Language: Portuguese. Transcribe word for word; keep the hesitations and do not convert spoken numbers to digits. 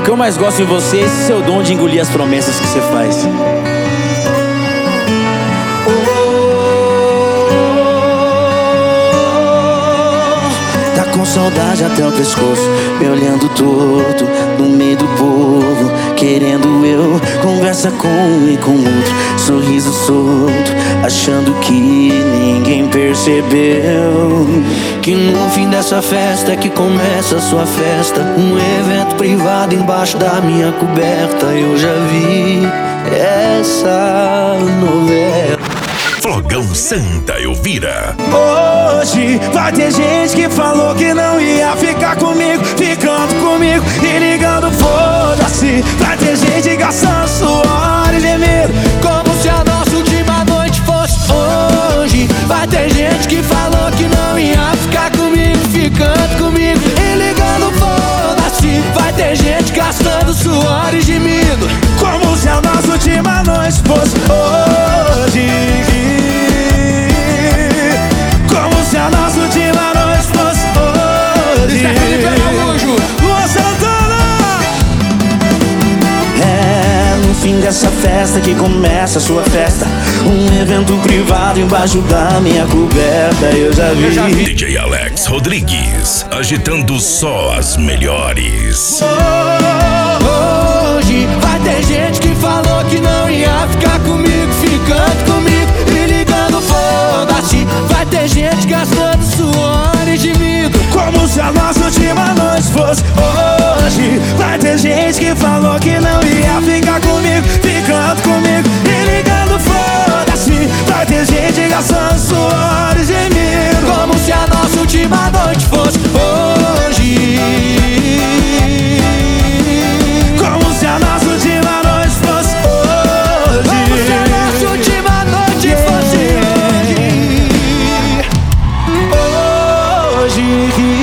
O que eu mais gosto em você é esse seu dom de engolir as promessas que você faz. Com saudade até o pescoço, me olhando torto no meio do povo, querendo eu conversa com um e com outro, sorriso solto, achando que ninguém percebeu que no fim dessa festa é que começa a sua festa, um evento privado embaixo da minha coberta. Eu já vi essa novela. Flogão Santa Elvira. Hoje vai ter gente que falou que não ia ficar comigo, ficando comigo e ligando foda-se. Vai ter gente gastando suor e gemido, como se a nossa última noite fosse hoje. Vai ter gente que falou que não ia ficar comigo, ficando comigo e ligando foda-se. Vai ter gente gastando suor e gemido, como se a nossa última noite fosse hoje. Como se a nossa última noite fosse hoje. Luan Santana. É no fim dessa festa que começa a sua festa, um evento privado embaixo da minha coberta. Eu já vi, Eu já vi. D J Alex Rodrigues, agitando só as melhores. Hoje vai ter gente que falou que não ia ficar comigo, ficando comigo e ligando foda-se. Vai ter gente gastando suor e gemido, como se a nossa última noite fosse hoje. Vai ter gente que falou que não ia ficar comigo, ficando comigo e ligando foda-se. Vai ter gente gastando suor e gemido, como se a nossa última noite fosse hoje. Como se a nossa última noite fosse hoje. Como se a nossa última noite fosse hoje. Hoje.